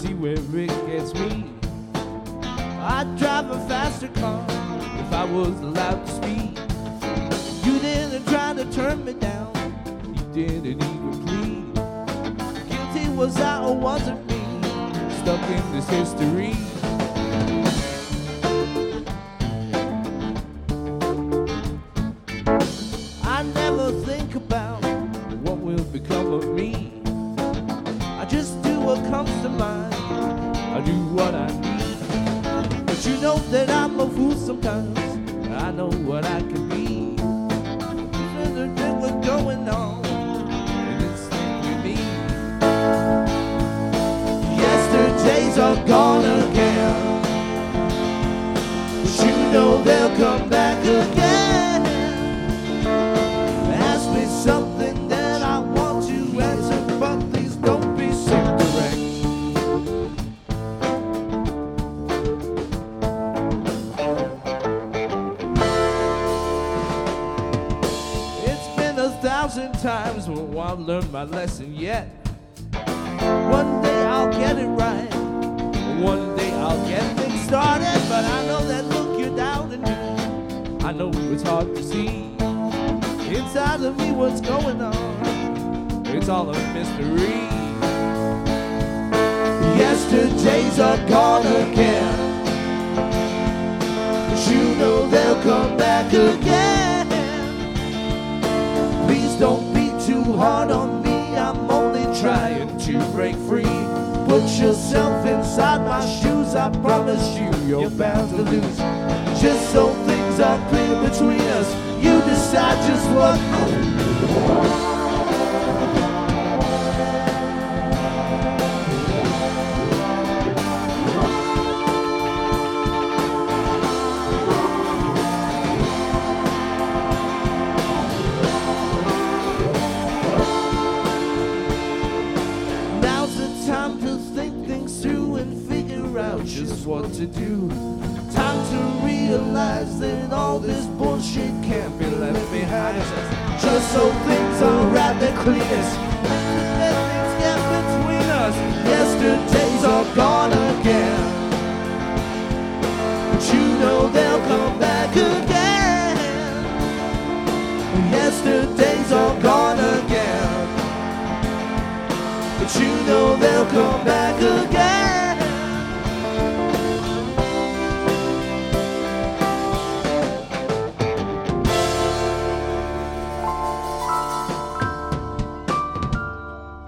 see where it gets me. I'd drive a faster car if I was allowed to speed. You didn't try to turn me down, you didn't even plead. Guilty was I or wasn't me, stuck in this history. I never think about what will become of me. I just do what comes to mind, I do what I need. But you know that I'm a fool sometimes, I know what I can be. There's a what's going on, and it's with me. Yesterdays are gone again, but you know they'll come back again. Ask me something that I want to answer, but please don't be so direct. It's been 1,000 times, but I've learned my lesson yet. One day I'll get it right, one day I'll get things started. But I know that look you're doubting me, I know it's hard to see. Inside of me what's going on, it's all a mystery. Yesterdays are gone again, but you know they'll come back again. Please don't be too hard on me, I'm only trying to break free. Put yourself inside my shoes, I promise you you're bound to lose. Just so things are clear between us, you decide just what. Now's the time to think things through and figure out just what to do. Time to realize that all this bullshit can't be left behind. Just so things are at their cleanest, let things get between us. Yesterdays are gone again, but you know they'll come back again. Yesterdays are gone again, but you know they'll come back again.